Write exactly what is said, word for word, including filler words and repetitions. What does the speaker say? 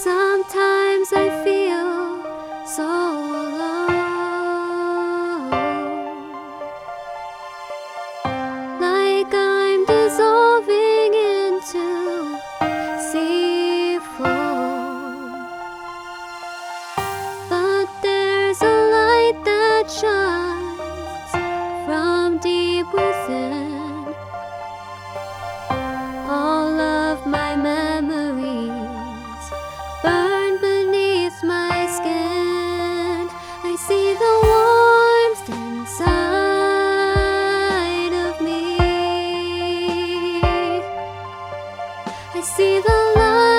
Sometimes I feel so alone, like I'm dissolving into sea foam. But there's a light that shines from deep within. All of my memories burn beneath my skin. I see the warmth inside of me. I see the light